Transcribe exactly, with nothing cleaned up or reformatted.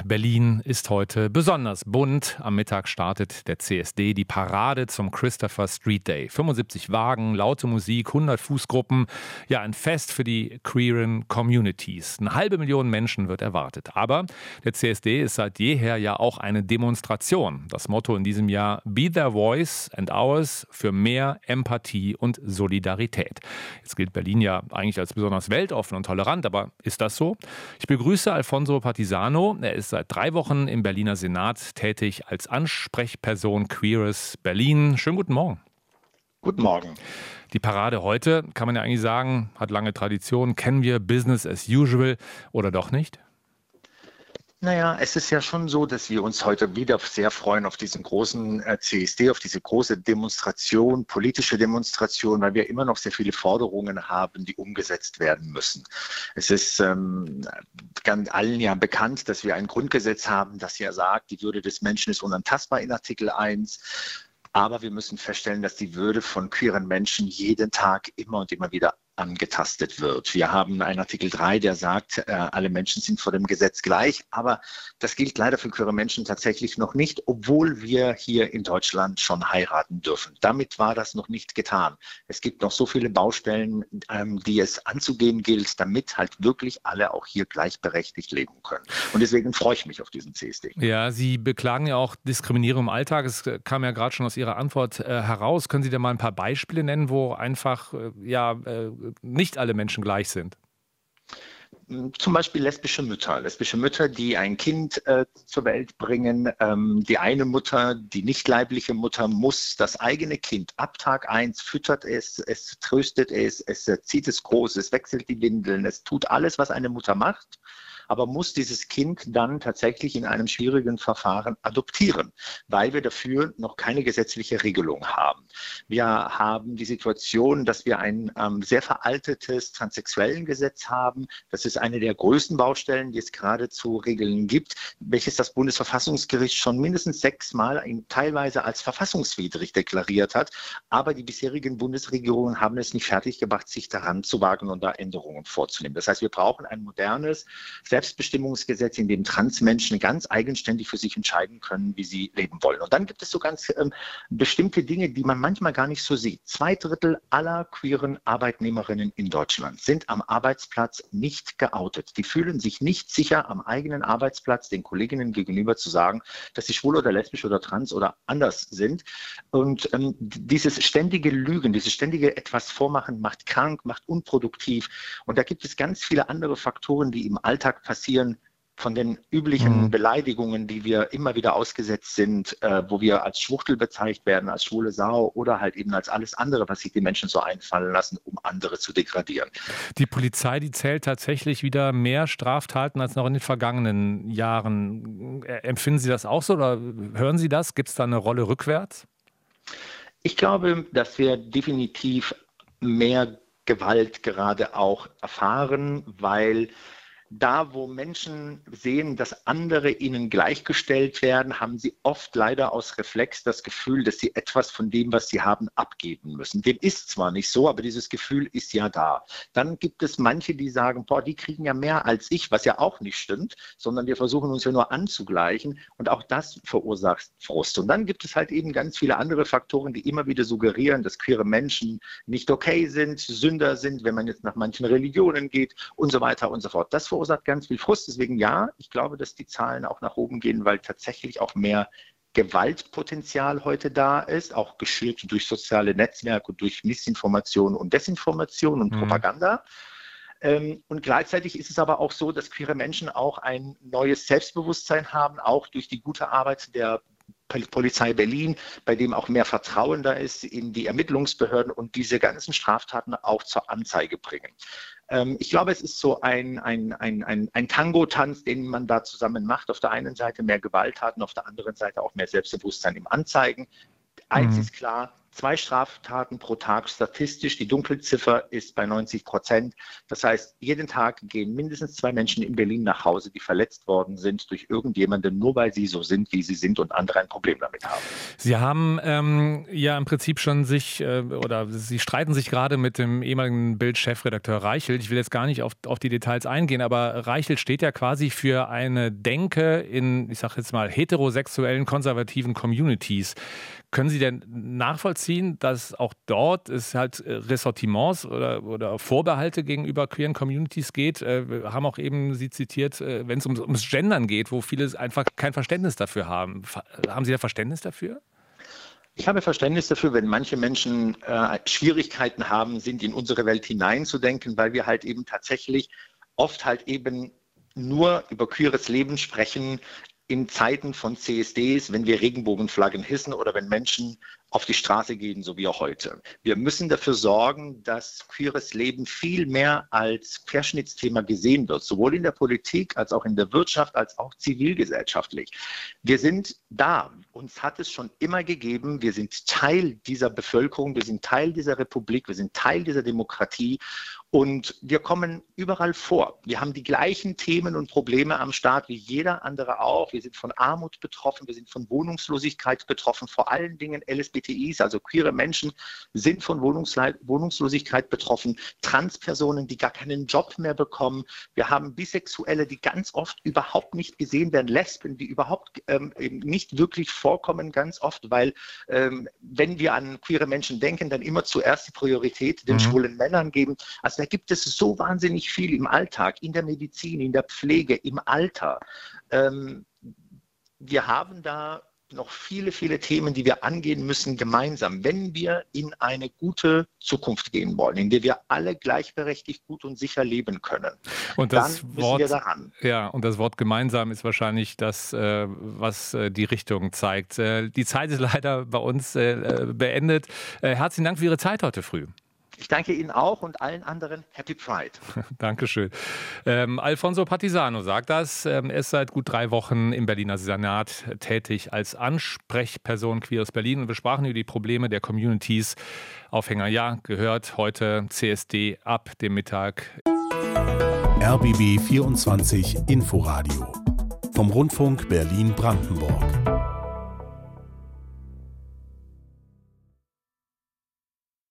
Berlin ist heute besonders bunt. Am Mittag startet der C S D die Parade zum Christopher Street Day. fünfundsiebzig Wagen, laute Musik, hundert Fußgruppen. Ja, ein Fest für die queeren Communities. Eine halbe Million Menschen wird erwartet. Aber der C S D ist seit jeher ja auch eine Demonstration. Das Motto in diesem Jahr: Be their voice and ours, für mehr Empathie und Solidarität. Jetzt gilt Berlin ja eigentlich als besonders weltoffen und tolerant, aber ist das so? Ich begrüße Alfonso Partisano. Er ist seit drei Wochen im Berliner Senat tätig als Ansprechperson Queeres Berlin. Schönen guten Morgen. Guten Morgen. Die Parade heute, kann man ja eigentlich sagen, hat lange Tradition. Kennen wir Business as usual oder doch nicht? Naja, es ist ja schon so, dass wir uns heute wieder sehr freuen auf diesen großen äh, C S D, auf diese große Demonstration, politische Demonstration, weil wir immer noch sehr viele Forderungen haben, die umgesetzt werden müssen. Es ist ähm, ganz allen ja bekannt, dass wir ein Grundgesetz haben, das ja sagt, die Würde des Menschen ist unantastbar in Artikel eins. Aber wir müssen feststellen, dass die Würde von queeren Menschen jeden Tag immer und immer wieder angetastet wird. Wir haben einen Artikel drei, der sagt, äh, alle Menschen sind vor dem Gesetz gleich, aber das gilt leider für queere Menschen tatsächlich noch nicht, obwohl wir hier in Deutschland schon heiraten dürfen. Damit war das noch nicht getan. Es gibt noch so viele Baustellen, ähm, die es anzugehen gilt, damit halt wirklich alle auch hier gleichberechtigt leben können. Und deswegen freue ich mich auf diesen C S D. Ja, Sie beklagen ja auch Diskriminierung im Alltag. Es kam ja gerade schon aus Ihrer Antwort äh, heraus. Können Sie da mal ein paar Beispiele nennen, wo einfach äh, ja äh, nicht alle Menschen gleich sind? Zum Beispiel lesbische Mütter. Lesbische Mütter, die ein Kind äh, zur Welt bringen. Ähm, die eine Mutter, die nicht leibliche Mutter, muss das eigene Kind ab Tag eins füttert es, es tröstet es, es zieht es groß, es wechselt die Windeln, es tut alles, was eine Mutter macht, aber muss dieses Kind dann tatsächlich in einem schwierigen Verfahren adoptieren, weil wir dafür noch keine gesetzliche Regelung haben. Wir haben die Situation, dass wir ein ähm, sehr veraltetes Transsexuellengesetz haben. Das ist eine der größten Baustellen, die es gerade zu regeln gibt, welches das Bundesverfassungsgericht schon mindestens sechsmal teilweise als verfassungswidrig deklariert hat. Aber die bisherigen Bundesregierungen haben es nicht fertiggebracht, sich daran zu wagen und da Änderungen vorzunehmen. Das heißt, wir brauchen ein modernes Selbstbestimmungsgesetz, in dem Transmenschen ganz eigenständig für sich entscheiden können, wie sie leben wollen. Und dann gibt es so ganz ähm, bestimmte Dinge, die man manchmal gar nicht so sieht. Zwei Drittel aller queeren Arbeitnehmerinnen in Deutschland sind am Arbeitsplatz nicht geoutet. Die fühlen sich nicht sicher, am eigenen Arbeitsplatz den Kolleginnen gegenüber zu sagen, dass sie schwul oder lesbisch oder trans oder anders sind. Und ähm, dieses ständige Lügen, dieses ständige etwas Vormachen macht krank, macht unproduktiv. Und da gibt es ganz viele andere Faktoren, die im Alltag passieren, von den üblichen mhm. Beleidigungen, die wir immer wieder ausgesetzt sind, äh, wo wir als Schwuchtel bezeichnet werden, als schwule Sau oder halt eben als alles andere, was sich die Menschen so einfallen lassen, um andere zu degradieren. Die Polizei, die zählt tatsächlich wieder mehr Straftaten als noch in den vergangenen Jahren. Empfinden Sie das auch so oder hören Sie das? Gibt es da eine Rolle rückwärts? Ich glaube, dass wir definitiv mehr Gewalt gerade auch erfahren, weil da, wo Menschen sehen, dass andere ihnen gleichgestellt werden, haben sie oft leider aus Reflex das Gefühl, dass sie etwas von dem, was sie haben, abgeben müssen. Dem ist zwar nicht so, aber dieses Gefühl ist ja da. Dann gibt es manche, die sagen, boah, die kriegen ja mehr als ich, was ja auch nicht stimmt, sondern wir versuchen uns ja nur anzugleichen und auch das verursacht Frust. Und dann gibt es halt eben ganz viele andere Faktoren, die immer wieder suggerieren, dass queere Menschen nicht okay sind, Sünder sind, wenn man jetzt nach manchen Religionen geht und so weiter und so fort. Das verursacht ganz viel Frust. Deswegen ja, ich glaube, dass die Zahlen auch nach oben gehen, weil tatsächlich auch mehr Gewaltpotenzial heute da ist, auch geschürt durch soziale Netzwerke, durch Missinformation und Desinformation und mhm. Propaganda. Ähm, und gleichzeitig ist es aber auch so, dass queere Menschen auch ein neues Selbstbewusstsein haben, auch durch die gute Arbeit der Polizei Berlin, bei dem auch mehr Vertrauen da ist in die Ermittlungsbehörden und diese ganzen Straftaten auch zur Anzeige bringen. Ähm, ich glaube, es ist so ein, ein, ein, ein, ein Tango-Tanz, den man da zusammen macht. Auf der einen Seite mehr Gewalttaten, auf der anderen Seite auch mehr Selbstbewusstsein im Anzeigen. Eins mhm. ist klar, zwei Straftaten pro Tag statistisch. Die Dunkelziffer ist bei neunzig Prozent. Das heißt, jeden Tag gehen mindestens zwei Menschen in Berlin nach Hause, die verletzt worden sind durch irgendjemanden, nur weil sie so sind, wie sie sind und andere ein Problem damit haben. Sie haben ähm, ja im Prinzip schon sich, äh, oder Sie streiten sich gerade mit dem ehemaligen Bild-Chefredakteur Reichelt. Ich will jetzt gar nicht auf, auf die Details eingehen, aber Reichelt steht ja quasi für eine Denke in, ich sage jetzt mal, heterosexuellen, konservativen Communities. Können Sie denn nachvollziehen, dass auch dort es halt Ressentiments oder, oder Vorbehalte gegenüber queeren Communities geht? Wir haben auch eben Sie zitiert, wenn es ums, ums Gendern geht, wo viele einfach kein Verständnis dafür haben. Haben Sie da Verständnis dafür? Ich habe Verständnis dafür, wenn manche Menschen äh, Schwierigkeiten haben, sind in unsere Welt hineinzudenken, weil wir halt eben tatsächlich oft halt eben nur über queeres Leben sprechen, in Zeiten von C S Ds, wenn wir Regenbogenflaggen hissen oder wenn Menschen auf die Straße gehen, so wie auch heute. Wir müssen dafür sorgen, dass queeres Leben viel mehr als Querschnittsthema gesehen wird, sowohl in der Politik als auch in der Wirtschaft, als auch zivilgesellschaftlich. Wir sind da. Uns hat es schon immer gegeben. Wir sind Teil dieser Bevölkerung. Wir sind Teil dieser Republik. Wir sind Teil dieser Demokratie. Und wir kommen überall vor. Wir haben die gleichen Themen und Probleme am Start wie jeder andere auch. Wir sind von Armut betroffen. Wir sind von Wohnungslosigkeit betroffen. Vor allen Dingen L S B T Is, also queere Menschen, sind von Wohnungslosigkeit betroffen. Transpersonen, die gar keinen Job mehr bekommen. Wir haben Bisexuelle, die ganz oft überhaupt nicht gesehen werden. Lesben, die überhaupt ähm, nicht wirklich vorkommen, ganz oft, weil ähm, wenn wir an queere Menschen denken, dann immer zuerst die Priorität den mhm. schwulen Männern geben. Also da gibt es so wahnsinnig viel im Alltag, in der Medizin, in der Pflege, im Alter. Ähm, wir haben da noch viele, viele Themen, die wir angehen müssen gemeinsam, wenn wir in eine gute Zukunft gehen wollen, in der wir alle gleichberechtigt, gut und sicher leben können. Und das dann Wort, müssen wir daran. Ja, und das Wort gemeinsam ist wahrscheinlich das, äh, was äh, die Richtung zeigt. Äh, die Zeit ist leider bei uns äh, beendet. Äh, herzlichen Dank für Ihre Zeit heute früh. Ich danke Ihnen auch und allen anderen Happy Pride. Dankeschön. Ähm, Alfonso Partisano sagt das. Ähm, er ist seit gut drei Wochen im Berliner Senat tätig als Ansprechperson Queeres Berlin. Und wir sprachen über die Probleme der Communities. Aufhänger, ja, gehört heute C S D ab dem Mittag. R B B vierundzwanzig Inforadio vom Rundfunk Berlin-Brandenburg.